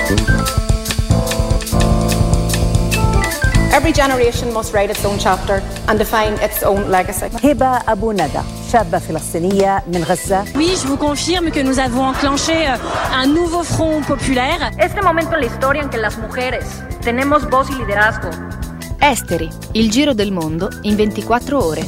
Every generation must write its own chapter and define its own legacy. هبة أبو ندى شابة فلسطينية من غزة. Oui, je vous confirme que nous avons enclenché un nouveau front populaire. Este momento en la historia en que las mujeres tenemos voz y liderazgo. Esteri, il giro del mondo in 24 ore.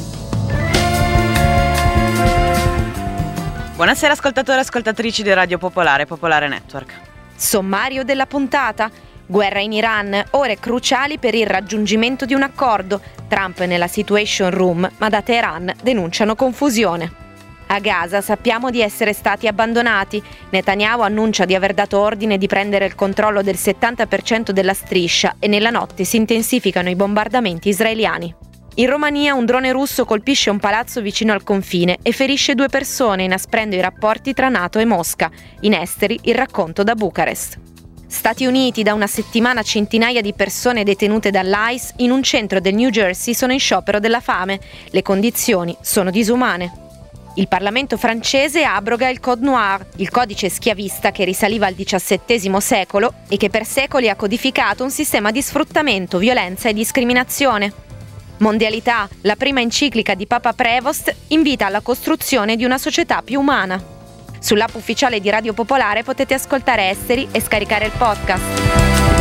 Buonasera ascoltatori e ascoltatrici di Radio Popolare, Popolare Network. Sommario della puntata. Guerra in Iran, ore cruciali per il raggiungimento di un accordo. Trump nella Situation Room, ma da Teheran denunciano confusione. A Gaza sappiamo di essere stati abbandonati. Netanyahu annuncia di aver dato ordine di prendere il controllo del 70% della striscia e nella notte si intensificano i bombardamenti israeliani. In Romania un drone russo colpisce un palazzo vicino al confine e ferisce 2 persone, inasprendo i rapporti tra NATO e Mosca. In esteri il racconto da Bucarest. Stati Uniti, da una settimana centinaia di persone detenute dall'ICE in un centro del New Jersey sono in sciopero della fame. Le condizioni sono disumane. Il Parlamento francese abroga il Code Noir, il codice schiavista che risaliva al XVII secolo e che per secoli ha codificato un sistema di sfruttamento, violenza e discriminazione. Mondialità, la prima enciclica di Papa Prevost invita alla costruzione di una società più umana. Sull'app ufficiale di Radio Popolare potete ascoltare Esteri e scaricare il podcast.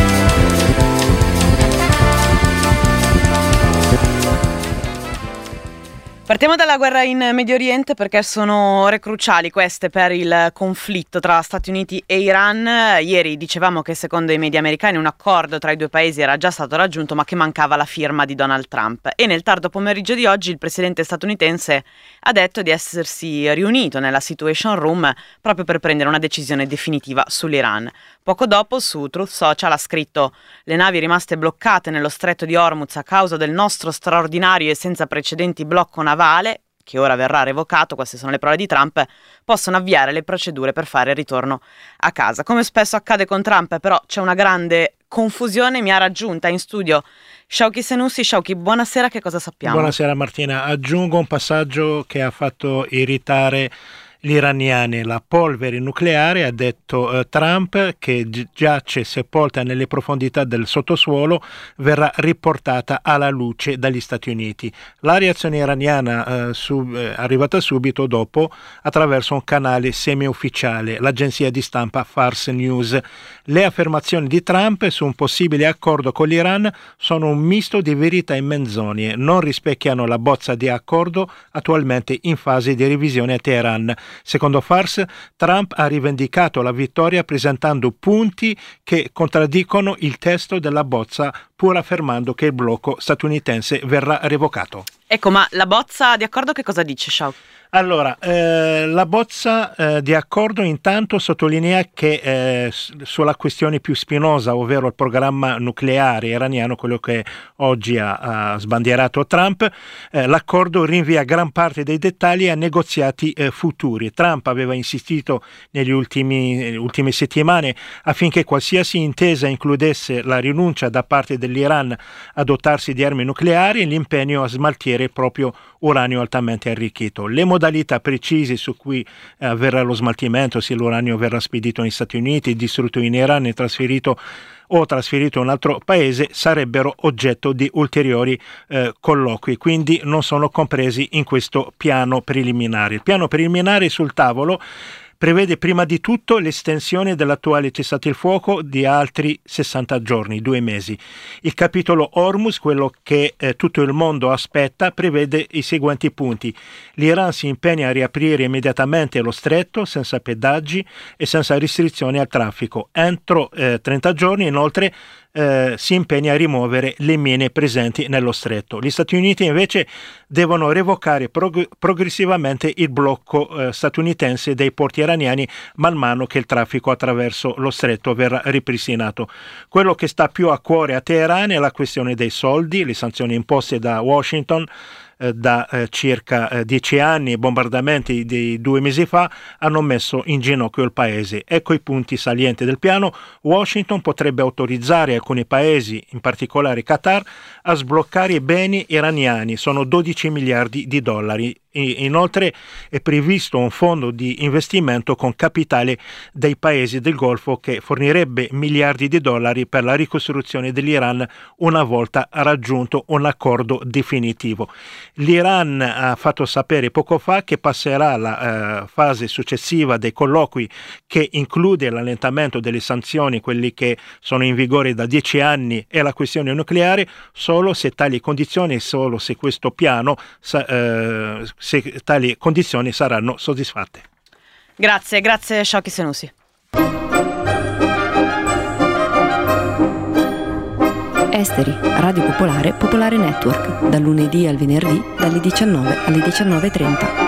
Partiamo dalla guerra in Medio Oriente perché sono ore cruciali queste per il conflitto tra Stati Uniti e Iran. Ieri dicevamo che secondo i media americani un accordo tra i due paesi era già stato raggiunto ma che mancava la firma di Donald Trump. E nel tardo pomeriggio di oggi il presidente statunitense ha detto di essersi riunito nella Situation Room proprio per prendere una decisione definitiva sull'Iran. Poco dopo su Truth Social ha scritto: le navi rimaste bloccate nello stretto di Hormuz a causa del nostro straordinario e senza precedenti blocco navale, che ora verrà revocato, queste sono le parole di Trump, possono avviare le procedure per fare il ritorno a casa. Come spesso accade con Trump, però c'è una grande confusione, mi ha raggiunta in studio Shauki Senussi. Shauki, buonasera, che cosa sappiamo? Buonasera Martina, aggiungo un passaggio che ha fatto irritare gli iraniani. La polvere nucleare, ha detto Trump, che giace sepolta nelle profondità del sottosuolo, verrà riportata alla luce dagli Stati Uniti. La reazione iraniana arrivata subito dopo attraverso un canale semi-ufficiale, l'agenzia di stampa Fars News. Le affermazioni di Trump su un possibile accordo con l'Iran sono un misto di verità e menzogne, non rispecchiano la bozza di accordo attualmente in fase di revisione a Teheran. Secondo Fars, Trump ha rivendicato la vittoria presentando punti che contraddicono il testo della bozza, pur affermando che il blocco statunitense verrà revocato. Ecco, ma la bozza di accordo che cosa dice, Shauki? Allora, la bozza di accordo intanto sottolinea che sulla questione più spinosa, ovvero il programma nucleare iraniano, quello che oggi ha sbandierato Trump, l'accordo rinvia gran parte dei dettagli a negoziati futuri. Trump aveva insistito nelle ultime settimane affinché qualsiasi intesa includesse la rinuncia da parte dell'Iran a dotarsi di armi nucleari e l'impegno a smaltire il proprio uranio altamente arricchito. Le modalità precise su cui avverrà lo smaltimento, se l'uranio verrà spedito negli Stati Uniti, distrutto in Iran e trasferito in un altro paese, sarebbero oggetto di ulteriori colloqui, quindi non sono compresi in questo piano preliminare. Il piano preliminare sul tavolo prevede prima di tutto l'estensione dell'attuale cessate il fuoco di altri 60 giorni, 2 mesi. Il capitolo Hormuz, quello che tutto il mondo aspetta, prevede i seguenti punti. L'Iran si impegna a riaprire immediatamente lo stretto, senza pedaggi e senza restrizioni al traffico. Entro 30 giorni, inoltre, si impegna a rimuovere le mine presenti nello stretto. Gli Stati Uniti invece devono revocare progressivamente il blocco statunitense dei porti iraniani man mano che il traffico attraverso lo stretto verrà ripristinato. Quello che sta più a cuore a Teheran è la questione dei soldi, le sanzioni imposte da Washington da circa 10 anni. I bombardamenti di 2 mesi fa hanno messo in ginocchio il paese. Ecco i punti salienti del piano. Washington potrebbe autorizzare alcuni paesi, in particolare Qatar, a sbloccare i beni iraniani. Sono 12 miliardi di dollari. Inoltre è previsto un fondo di investimento con capitale dei paesi del Golfo che fornirebbe miliardi di dollari per la ricostruzione dell'Iran una volta raggiunto un accordo definitivo. L'Iran ha fatto sapere poco fa che passerà alla fase successiva dei colloqui, che include l'allentamento delle sanzioni, quelli che sono in vigore da 10 anni, e la questione nucleare, solo se tali condizioni, solo se questo piano se tali condizioni saranno soddisfatte. Grazie Shawky Senussi. Esteri, Radio Popolare, Popolare Network, dal lunedì al venerdì, dalle 19 alle 19:30.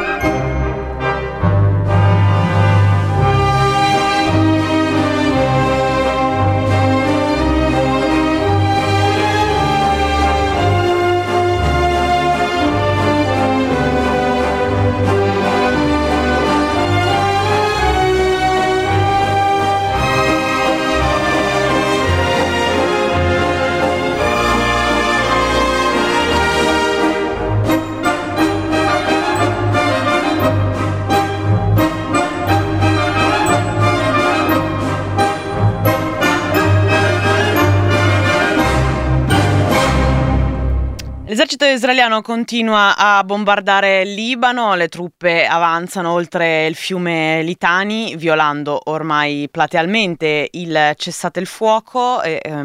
L'esercito israeliano continua a bombardare il Libano, le truppe avanzano oltre il fiume Litani, violando ormai platealmente il cessate il fuoco,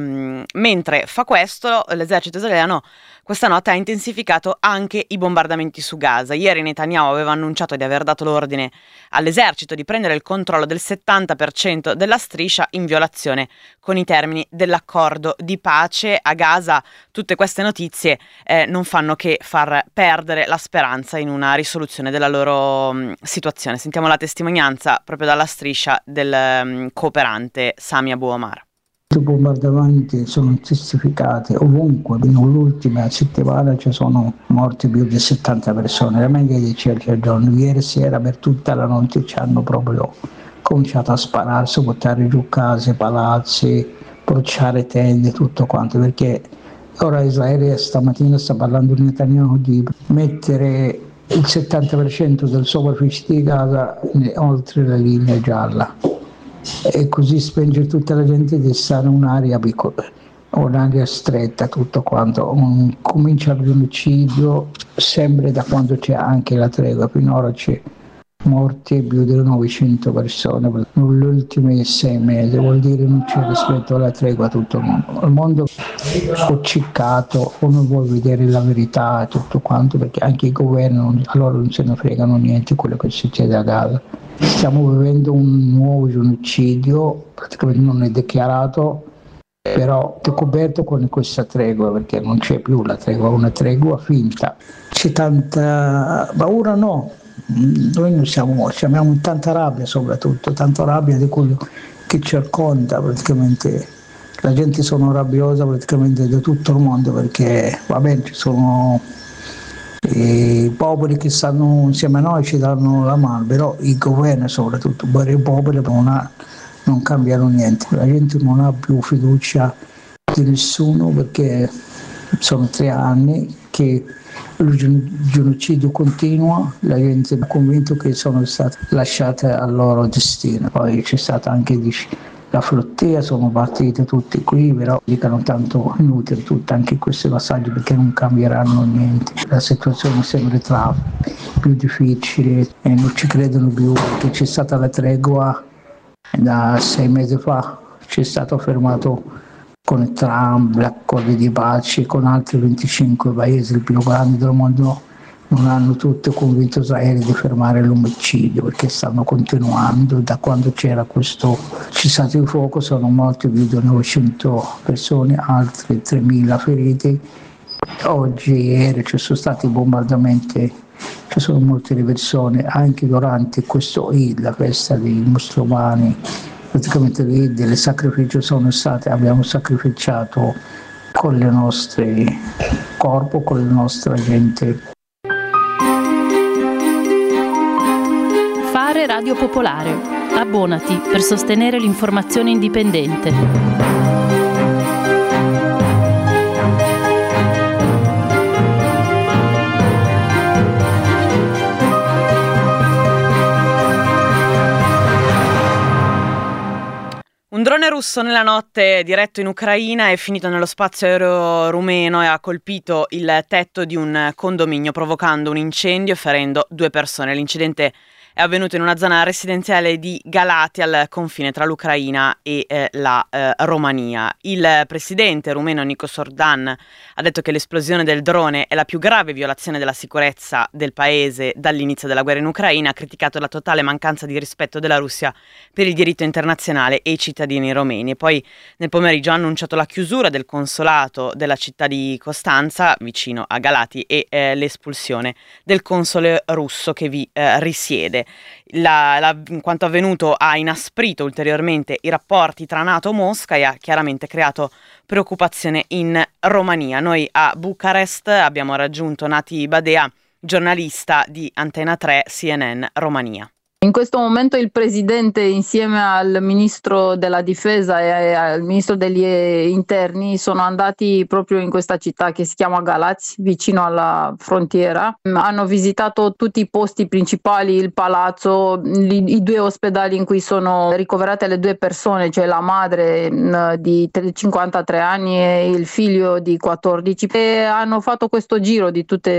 mentre fa questo l'esercito israeliano questa notte ha intensificato anche i bombardamenti su Gaza. Ieri Netanyahu aveva annunciato di aver dato l'ordine all'esercito di prendere il controllo del 70% della striscia, in violazione con i termini dell'accordo di pace. A Gaza tutte queste notizie non fanno che far perdere la speranza in una risoluzione della loro situazione. Sentiamo la testimonianza proprio dalla striscia del cooperante Sami Abu Omar. I bombardamenti sono intensificati ovunque, in l'ultima settimana ci sono morti più di 70 persone, la media di 10 al giorno. Ieri sera per tutta la notte ci hanno proprio cominciato a spararsi, buttare giù case, palazzi, bruciare tende, tutto quanto, perché ora Israele stamattina sta parlando di Netanyahu di mettere il 70% del superficie di Gaza oltre la linea gialla, e così spingere tutta la gente di stare in un'area piccola, un'area stretta, tutto quanto. Comincia il genocidio sempre da quando c'è anche la tregua, finora c'è morti più di 900 persone negli ultimi 6 mesi, vuol dire non c'è rispetto alla tregua a tutto il mondo è acciccato, uno vuole vedere la verità e tutto quanto, perché anche i governi a loro non se ne fregano niente quello che succede a Gaza. Stiamo vivendo un nuovo genocidio, praticamente non è dichiarato, però è coperto con questa tregua, perché non c'è più la tregua, è una tregua finta. C'è tanta paura, no, noi non abbiamo tanta rabbia, soprattutto tanta rabbia di quello che circonda, praticamente la gente sono rabbiosa praticamente da tutto il mondo, perché va bene, ci sono i popoli che stanno insieme a noi, ci danno la mano, però i governi soprattutto, i popoli non cambiano niente, la gente non ha più fiducia di nessuno, perché sono 3 anni che il genocidio continua, la gente è convinta che sono state lasciate al loro destino. Poi c'è stata anche la flottia, sono partiti tutti qui, però dicono tanto inutile tutto, anche questi passaggi, perché non cambieranno niente. La situazione sembra più difficile e non ci credono più, perché c'è stata la tregua da 6 mesi fa, c'è stato fermato con Trump, gli accordi di pace con altri 25 paesi, il più grande del mondo, non hanno tutti convinto Israele di fermare l'omicidio, perché stanno continuando. Da quando c'era questo cessate il fuoco sono morti più di 900 persone, altri 3.000 feriti. Oggi, ieri ci sono stati bombardamenti, ci sono molte persone anche durante questo Eid, la festa dei musulmani. Praticamente il sacrificio abbiamo sacrificato con le nostre corpo, con la nostra gente. Fare Radio Popolare. Abbonati per sostenere l'informazione indipendente. Un drone russo nella notte diretto in Ucraina è finito nello spazio aereo rumeno e ha colpito il tetto di un condominio provocando un incendio e ferendo 2 persone. L'incidente è avvenuto in una zona residenziale di Galati al confine tra l'Ucraina e la Romania. Il presidente rumeno Nikos Ordan ha detto che l'esplosione del drone è la più grave violazione della sicurezza del paese dall'inizio della guerra in Ucraina, ha criticato la totale mancanza di rispetto della Russia per il diritto internazionale e i cittadini romeni. E poi nel pomeriggio ha annunciato la chiusura del consolato della città di Costanza, vicino a Galati, e l'espulsione del console russo che vi risiede. Quanto avvenuto ha inasprito ulteriormente i rapporti tra NATO e Mosca e ha chiaramente creato preoccupazione in Romania. Noi a Bucarest abbiamo raggiunto Nati Badea, giornalista di Antena 3 CNN Romania. In questo momento il presidente insieme al ministro della difesa e al ministro degli interni sono andati proprio in questa città che si chiama Galați, vicino alla frontiera. Hanno visitato tutti i posti principali, il palazzo, i 2 ospedali in cui sono ricoverate le 2 persone, cioè la madre di 53 anni e il figlio di 14, e hanno fatto questo giro di tutti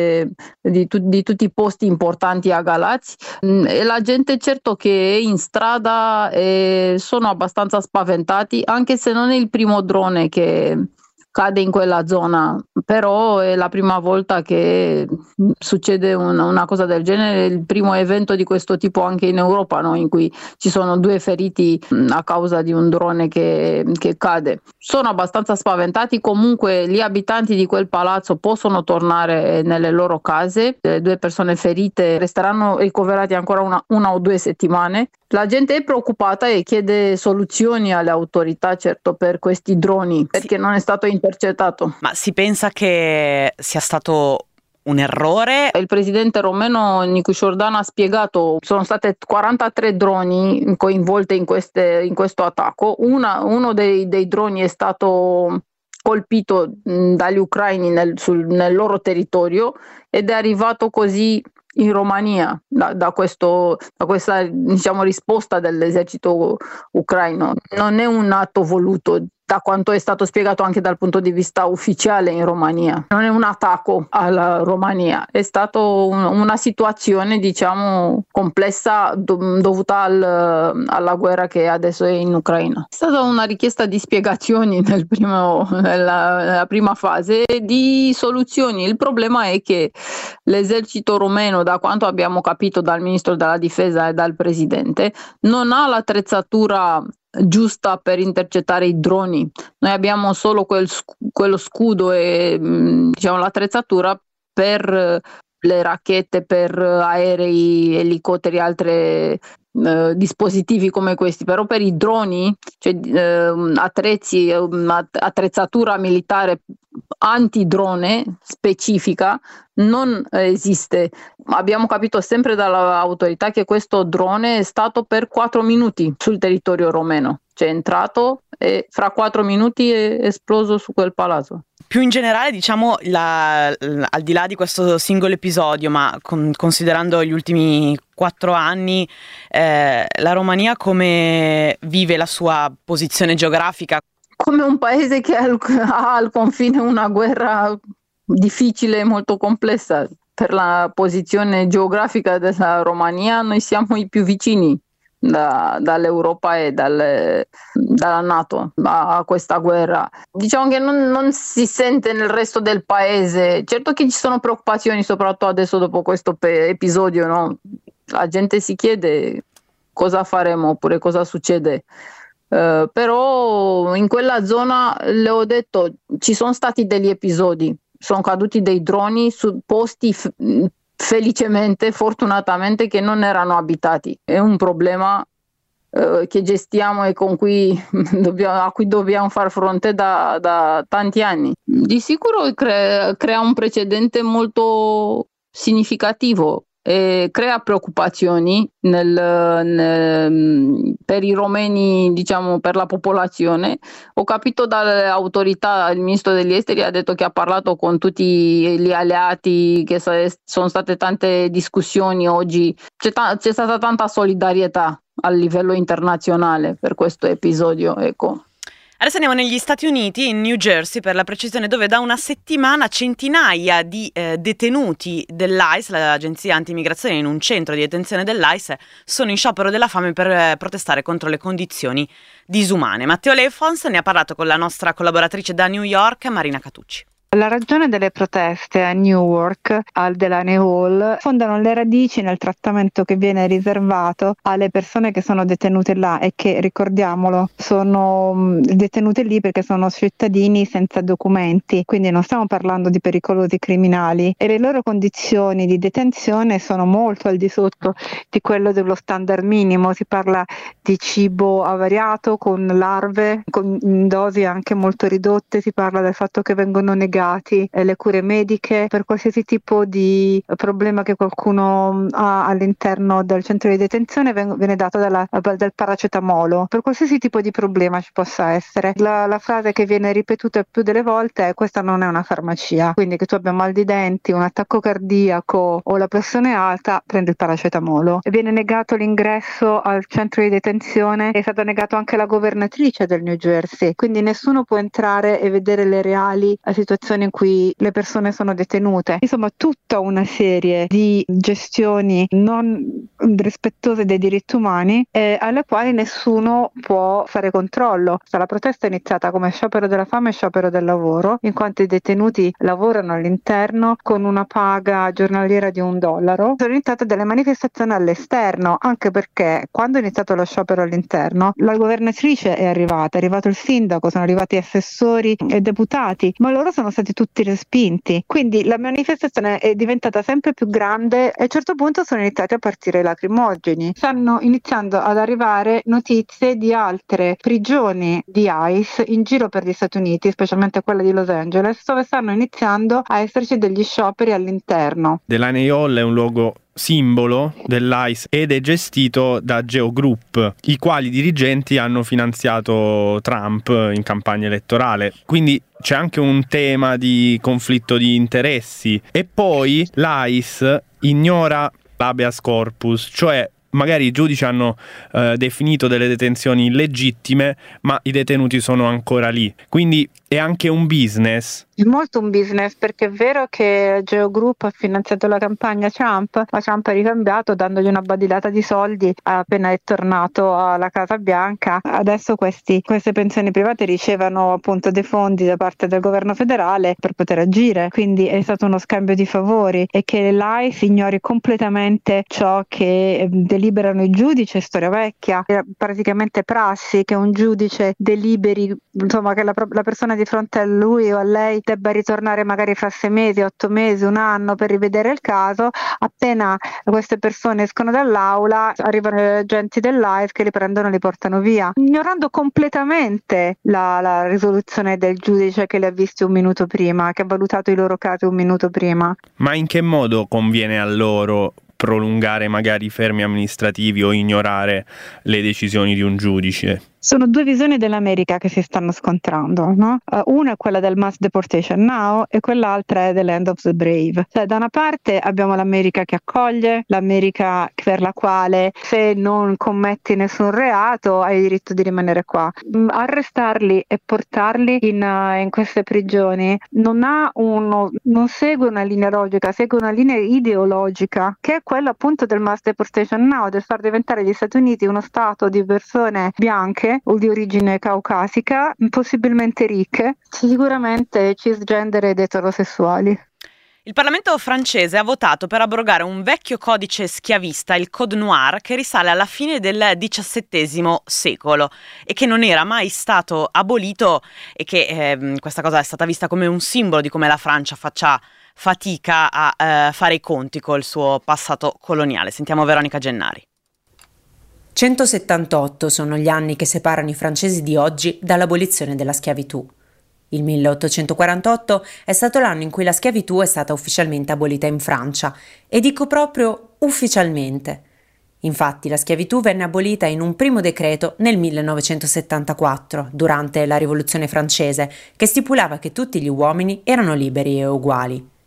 i posti importanti a Galați e la gente certo che è in strada e sono abbastanza spaventati, anche se non è il primo drone che cade in quella zona, però è la prima volta che succede una cosa del genere, il primo evento di questo tipo anche in Europa, no? In cui ci sono 2 feriti a causa di un drone che cade. Sono abbastanza spaventati, comunque gli abitanti di quel palazzo possono tornare nelle loro case, le 2 persone ferite resteranno ricoverati ancora una o 2 settimane. La gente è preoccupata e chiede soluzioni alle autorità, certo, per questi droni, perché non è stato intercettato. Ma si pensa che sia stato un errore? Il presidente romeno Nikos Ordan ha spiegato che sono state 43 droni coinvolte in questo attacco. Uno dei droni è stato colpito dagli ucraini nel loro territorio ed è arrivato così in Romania da questa risposta dell'esercito ucraino. Non è un atto voluto, da quanto è stato spiegato anche dal punto di vista ufficiale in Romania. Non è un attacco alla Romania, è stata una situazione complessa dovuta alla guerra che adesso è in Ucraina. È stata una richiesta di spiegazioni nella prima fase e di soluzioni. Il problema è che l'esercito romeno, da quanto abbiamo capito dal ministro della difesa e dal presidente, non ha l'attrezzatura giusta per intercettare i droni. Noi abbiamo solo quello scudo e l'attrezzatura per le racchette, per aerei, elicotteri, altri dispositivi come questi, però per i droni, cioè attrezzatura militare antidrone specifica non esiste. Abbiamo capito sempre dall'autorità che questo drone è stato per 4 minuti sul territorio romeno, cioè è entrato e fra 4 minuti è esploso su quel palazzo. Più in generale, al di là di questo singolo episodio, ma considerando gli ultimi 4 anni, la Romania come vive la sua posizione geografica? Come un paese che ha al confine una guerra difficile e molto complessa. Per la posizione geografica della Romania, noi siamo i più vicini dall'Europa e dalla NATO a questa guerra. Diciamo che non si sente nel resto del paese. Certo che ci sono preoccupazioni, soprattutto adesso dopo questo episodio, no? La gente si chiede cosa faremo oppure cosa succede. Però in quella zona, le ho detto, ci sono stati degli episodi, sono caduti dei droni su posti felicemente, fortunatamente, che non erano abitati. È un problema che gestiamo e a cui dobbiamo far fronte da tanti anni. Di sicuro crea un precedente molto significativo e crea preoccupazioni per i romeni, per la popolazione. Ho capito dalle autorità, il ministro degli esteri ha detto che ha parlato con tutti gli alleati, che sono state tante discussioni oggi, c'è stata tanta solidarietà a livello internazionale per questo episodio, ecco. Adesso andiamo negli Stati Uniti, in New Jersey per la precisione, dove da una settimana centinaia di detenuti dell'ICE, l'agenzia anti-immigrazione, in un centro di detenzione dell'ICE, sono in sciopero della fame per protestare contro le condizioni disumane. Matteo Lefons ne ha parlato con la nostra collaboratrice da New York, Marina Catucci. La ragione delle proteste a Newark, al Delaney Hall, fondano le radici nel trattamento che viene riservato alle persone che sono detenute là e che, ricordiamolo, sono detenute lì perché sono cittadini senza documenti, quindi non stiamo parlando di pericolosi criminali, e le loro condizioni di detenzione sono molto al di sotto di quello dello standard minimo. Si parla di cibo avariato con larve, con dosi anche molto ridotte, si parla del fatto che vengono negate le cure mediche per qualsiasi tipo di problema che qualcuno ha all'interno del centro di detenzione. Viene dato del paracetamolo per qualsiasi tipo di problema ci possa essere. La frase che viene ripetuta più delle volte è: questa non è una farmacia, quindi che tu abbia mal di denti, un attacco cardiaco o la pressione alta, prendi il paracetamolo. E viene negato l'ingresso al centro di detenzione, è stata negata anche la governatrice del New Jersey, quindi nessuno può entrare e vedere le reali situazioni in cui le persone sono detenute. Insomma, tutta una serie di gestioni non rispettose dei diritti umani alle quali nessuno può fare controllo. La protesta è iniziata come sciopero della fame e sciopero del lavoro, in quanto i detenuti lavorano all'interno con una paga giornaliera di $1. Sono iniziate delle manifestazioni all'esterno, anche perché quando è iniziato lo sciopero all'interno la governatrice è arrivato il sindaco, sono arrivati assessori e deputati, ma loro sono stati tutti respinti, quindi la manifestazione è diventata sempre più grande e a un certo punto sono iniziati a partire lacrimogeni. Stanno iniziando ad arrivare notizie di altre prigioni di ICE in giro per gli Stati Uniti, specialmente quella di Los Angeles, dove stanno iniziando a esserci degli scioperi all'interno. Delaney Hall è un luogo simbolo dell'ICE ed è gestito da Geo Group, i quali dirigenti hanno finanziato Trump in campagna elettorale. Quindi c'è anche un tema di conflitto di interessi. E poi l'ICE ignora l'habeas corpus, cioè magari i giudici hanno definito delle detenzioni illegittime, ma i detenuti sono ancora lì. Quindi è anche un business. È molto un business, perché è vero che Geo Group ha finanziato la campagna Trump, ma Trump ha ricambiato dandogli una badilata di soldi appena è tornato alla Casa Bianca. Adesso queste pensioni private ricevono appunto dei fondi da parte del governo federale per poter agire, quindi è stato uno scambio di favori. E che l'ICE ignori completamente ciò che deliberano i giudici è storia vecchia, è praticamente prassi che un giudice deliberi, insomma, che la persona di fronte a lui o a lei debba ritornare magari fra 6 mesi, 8 mesi, un anno per rivedere il caso. Appena queste persone escono dall'aula arrivano gli agenti dell'ICE che li prendono e li portano via, ignorando completamente la risoluzione del giudice che li ha visti un minuto prima, che ha valutato i loro casi un minuto prima. Ma in che modo conviene a loro prolungare magari i fermi amministrativi o ignorare le decisioni di un giudice? Sono due visioni dell'America che si stanno scontrando, no? Una è quella del mass deportation now e quell'altra è dell'end of the brave. Cioè, da una parte abbiamo l'America che accoglie, l'America per la quale se non commetti nessun reato hai diritto di rimanere qua. Arrestarli e portarli in queste prigioni non segue una linea logica, segue una linea ideologica, che è quella appunto del mass deportation now, del far diventare gli Stati Uniti uno stato di persone bianche o di origine caucasica, possibilmente ricche, sicuramente cisgender ed eterosessuali. Il Parlamento francese ha votato per abrogare un vecchio codice schiavista, il Code Noir, che risale alla fine del XVII secolo e che non era mai stato abolito, e che questa cosa è stata vista come un simbolo di come la Francia faccia fatica a fare i conti col suo passato coloniale. Sentiamo Veronica Gennari. 178 sono gli anni che separano i francesi di oggi dall'abolizione della schiavitù. Il 1848 è stato l'anno in cui la schiavitù è stata ufficialmente abolita in Francia, e dico proprio ufficialmente. Infatti la schiavitù venne abolita in un primo decreto nel 1974, durante la Rivoluzione francese, che stipulava che tutti gli uomini erano liberi e uguali.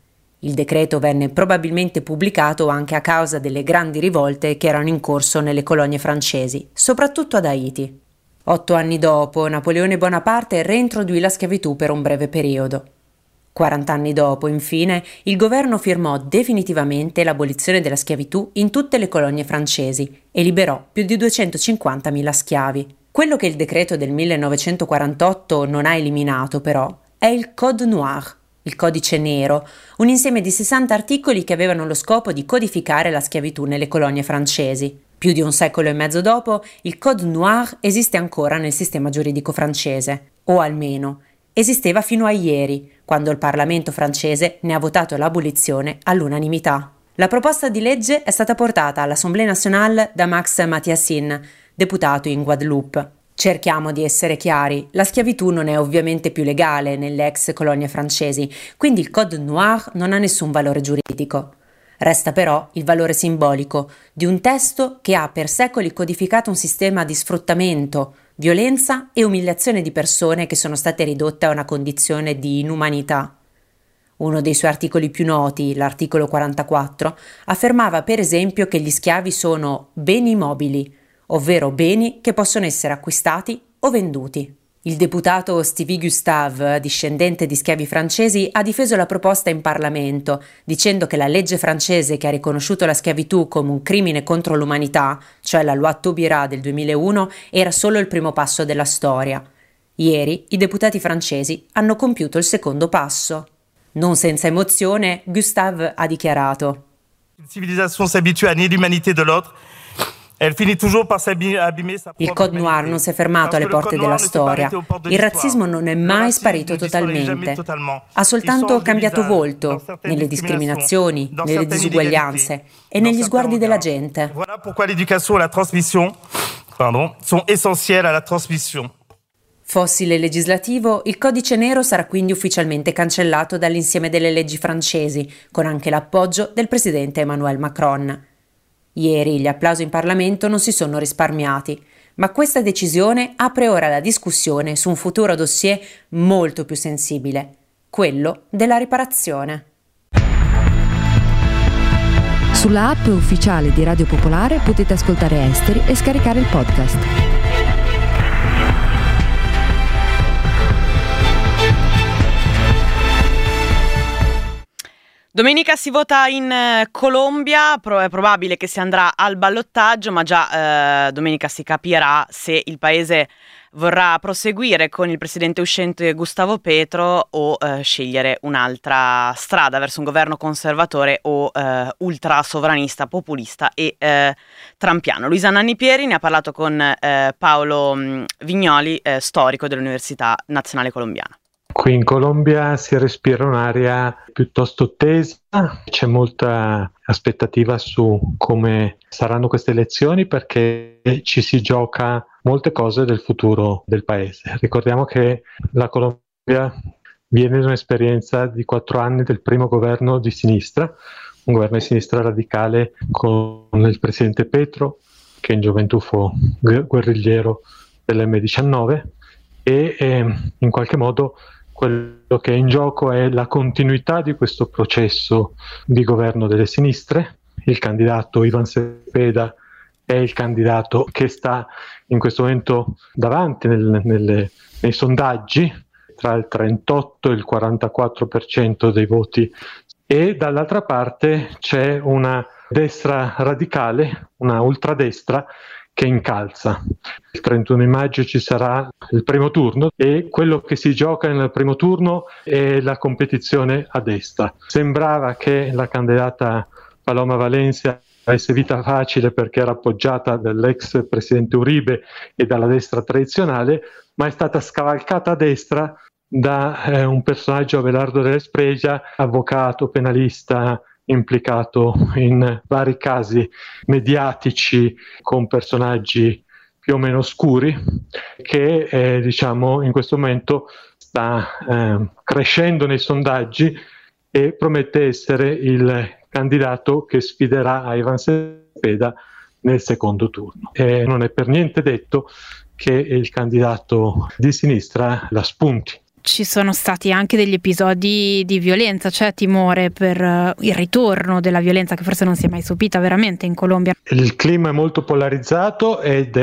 Il decreto venne probabilmente pubblicato anche a causa delle grandi rivolte che erano in corso nelle colonie francesi, soprattutto ad Haiti. 8 anni dopo, Napoleone Bonaparte reintrodurì la schiavitù per un breve periodo. 40 anni dopo, infine, il governo firmò definitivamente l'abolizione della schiavitù in tutte le colonie francesi e liberò più di 250.000 schiavi. Quello che il decreto del 1948 non ha eliminato, però, è il Code Noir, il codice nero, un insieme di 60 articoli che avevano lo scopo di codificare la schiavitù nelle colonie francesi. Più di un secolo e mezzo dopo, il Code Noir esiste ancora nel sistema giuridico francese, o almeno esisteva fino a ieri, quando il Parlamento francese ne ha votato l'abolizione all'unanimità. La proposta di legge è stata portata all'Assemblée nationale da Max Mathiassin, deputato in Guadeloupe. Cerchiamo di essere chiari, la schiavitù non è ovviamente più legale nelle ex colonie francesi, quindi il Code Noir non ha nessun valore giuridico. Resta però il valore simbolico di un testo che ha per secoli codificato un sistema di sfruttamento, violenza e umiliazione di persone che sono state ridotte a una condizione di inumanità. Uno dei suoi articoli più noti, l'articolo 44, affermava per esempio che gli schiavi sono beni mobili, ovvero beni che possono essere acquistati o venduti. Il deputato Stevie Gustave, discendente di schiavi francesi, ha difeso la proposta in Parlamento, dicendo che la legge francese che ha riconosciuto la schiavitù come un crimine contro l'umanità, cioè la Loi Taubira del 2001, era solo il primo passo della storia. Ieri i deputati francesi hanno compiuto il secondo passo. Non senza emozione, Gustave ha dichiarato: «Une civilisation s'habitue à nier l'humanité de l'autre. Il Code Noir non si è fermato alle porte della storia. Il razzismo non è mai sparito totalmente. Ha soltanto cambiato volto nelle discriminazioni, nelle disuguaglianze e negli sguardi della gente. Voilà pourquoi l'éducation et la transmission, sont essentielles à la transmission. Fossile legislativo, il codice nero sarà quindi ufficialmente cancellato dall'insieme delle leggi francesi, con anche l'appoggio del presidente Emmanuel Macron. Ieri gli applausi in Parlamento non si sono risparmiati, ma questa decisione apre ora la discussione su un futuro dossier molto più sensibile, quello della riparazione. Sulla app ufficiale di Radio Popolare potete ascoltare Esteri e scaricare il podcast. Domenica si vota in Colombia, è probabile che si andrà al ballottaggio, ma già domenica si capirà se il paese vorrà proseguire con il presidente uscente Gustavo Petro o scegliere un'altra strada verso un governo conservatore o ultra sovranista, populista e trampiano. Luisa Nanni Pieri ne ha parlato con Paolo Vignoli, storico dell'Università Nazionale Colombiana. Qui in Colombia si respira un'aria piuttosto tesa, c'è molta aspettativa su come saranno queste elezioni perché ci si gioca molte cose del futuro del paese. Ricordiamo che la Colombia viene da un'esperienza di 4 anni del primo governo di sinistra, un governo di sinistra radicale con il presidente Petro, che in gioventù fu guerrigliero dell'M19 e in qualche modo quello che è in gioco è la continuità di questo processo di governo delle sinistre. Il candidato Iván Cepeda è il candidato che sta in questo momento davanti nei sondaggi, tra il 38 e il 44% dei voti, e dall'altra parte c'è una destra radicale, una ultradestra, che incalza. Il 31 maggio ci sarà il primo turno e quello che si gioca nel primo turno è la competizione a destra. Sembrava che la candidata Paloma Valencia avesse vita facile perché era appoggiata dall'ex presidente Uribe e dalla destra tradizionale, ma è stata scavalcata a destra da un personaggio, Abelardo della Espriella, avvocato, penalista, implicato in vari casi mediatici con personaggi più o meno oscuri, che in questo momento sta crescendo nei sondaggi e promette essere il candidato che sfiderà Iván Cepeda nel secondo turno. Non è per niente detto che il candidato di sinistra la spunti. ci sono stati anche degli episodi di violenza, c'è timore per il ritorno della violenza che forse non si è mai subita veramente in Colombia. Il clima è molto polarizzato ed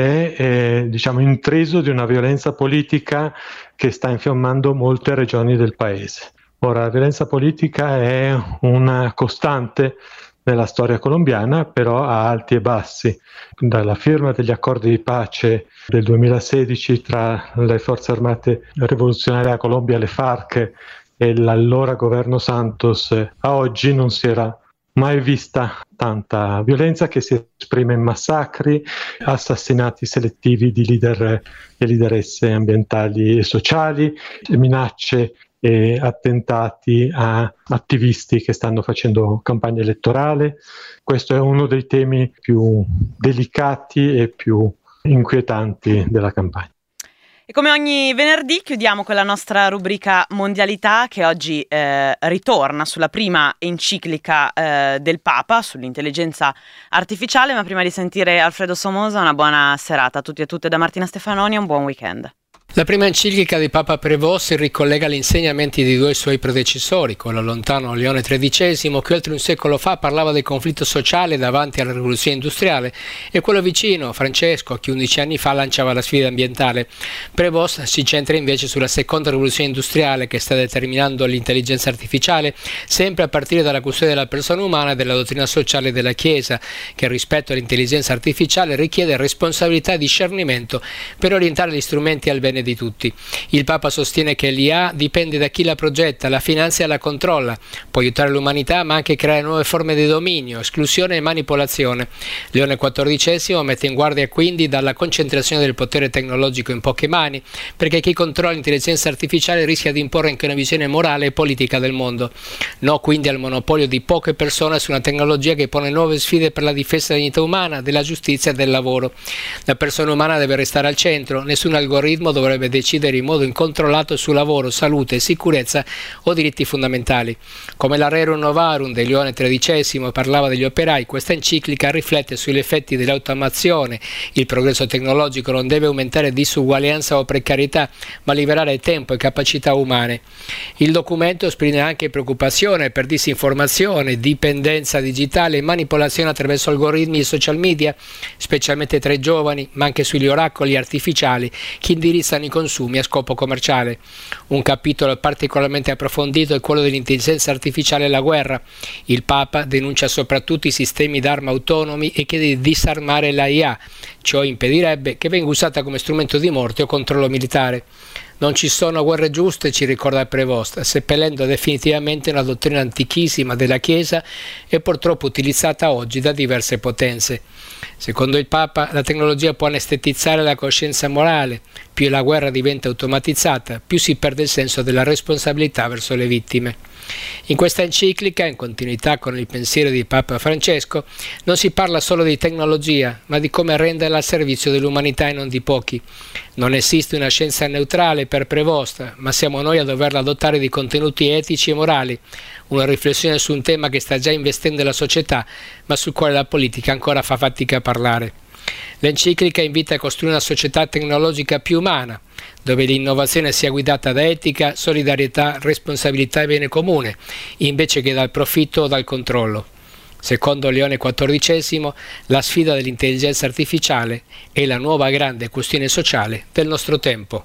è intriso di una violenza politica che sta infiammando molte regioni del paese. Ora, la violenza politica è una costante nella storia colombiana, però a alti e bassi. Dalla firma degli accordi di pace del 2016 tra le forze armate rivoluzionarie della Colombia, le FARC, e l'allora governo Santos, a oggi non si era mai vista tanta violenza, che si esprime in massacri, assassinati selettivi di leader e leaderesse ambientali e sociali, minacce e attentati a attivisti che stanno facendo campagna elettorale. Questo è uno dei temi più delicati e più inquietanti della campagna. E come ogni venerdì chiudiamo con la nostra rubrica Mondialità, che oggi ritorna sulla prima enciclica del Papa sull'intelligenza artificiale. Ma prima di sentire Alfredo Somoza, una buona serata a tutti e a tutte da Martina Stefanoni e un buon weekend. La prima enciclica di Papa Prévost si ricollega agli insegnamenti di due suoi predecessori, quello lontano Leone XIII, che oltre un secolo fa parlava del conflitto sociale davanti alla rivoluzione industriale, e quello vicino, Francesco, che 11 anni fa lanciava la sfida ambientale. Prévost si centra invece sulla seconda rivoluzione industriale che sta determinando l'intelligenza artificiale, sempre a partire dalla custodia della persona umana e della dottrina sociale della Chiesa, che rispetto all'intelligenza artificiale richiede responsabilità e discernimento per orientare gli strumenti al bene di tutti. Il Papa sostiene che l'IA dipende da chi la progetta, la finanzia e la controlla, può aiutare l'umanità ma anche creare nuove forme di dominio, esclusione e manipolazione. Leone XIV mette in guardia quindi dalla concentrazione del potere tecnologico in poche mani, perché chi controlla l'intelligenza artificiale rischia di imporre anche una visione morale e politica del mondo. No quindi al monopolio di poche persone su una tecnologia che pone nuove sfide per la difesa della dignità umana, della giustizia e del lavoro. La persona umana deve restare al centro, nessun algoritmo dovrebbe decidere in modo incontrollato su lavoro, salute, sicurezza o diritti fondamentali. Come la Rerum Novarum di Leone XIII parlava degli operai, questa enciclica riflette sugli effetti dell'automazione. Il progresso tecnologico non deve aumentare disuguaglianza o precarietà, ma liberare tempo e capacità umane. Il documento esprime anche preoccupazione per disinformazione, dipendenza digitale e manipolazione attraverso algoritmi e social media, specialmente tra i giovani, ma anche sugli oracoli artificiali che indirizzano i consumi a scopo commerciale. Un capitolo particolarmente approfondito è quello dell'intelligenza artificiale e la guerra. Il Papa denuncia soprattutto i sistemi d'arma autonomi e chiede di disarmare la IA. Ciò impedirebbe che venga usata come strumento di morte o controllo militare. Non ci sono guerre giuste, ci ricorda Prévost, seppellendo definitivamente una dottrina antichissima della Chiesa e purtroppo utilizzata oggi da diverse potenze. Secondo il Papa, la tecnologia può anestetizzare la coscienza morale. Più la guerra diventa automatizzata, più si perde il senso della responsabilità verso le vittime. In questa enciclica, in continuità con il pensiero di Papa Francesco, non si parla solo di tecnologia, ma di come renderla al servizio dell'umanità e non di pochi. Non esiste una scienza neutrale per Prévost, ma siamo noi a doverla dotare di contenuti etici e morali, una riflessione su un tema che sta già investendo la società, ma sul quale la politica ancora fa fatica a parlare. L'enciclica invita a costruire una società tecnologica più umana, dove l'innovazione sia guidata da etica, solidarietà, responsabilità e bene comune, invece che dal profitto o dal controllo. Secondo Leone XIV, la sfida dell'intelligenza artificiale è la nuova grande questione sociale del nostro tempo.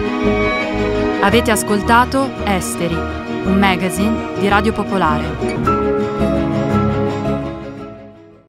Avete ascoltato Esteri, un magazine di Radio Popolare.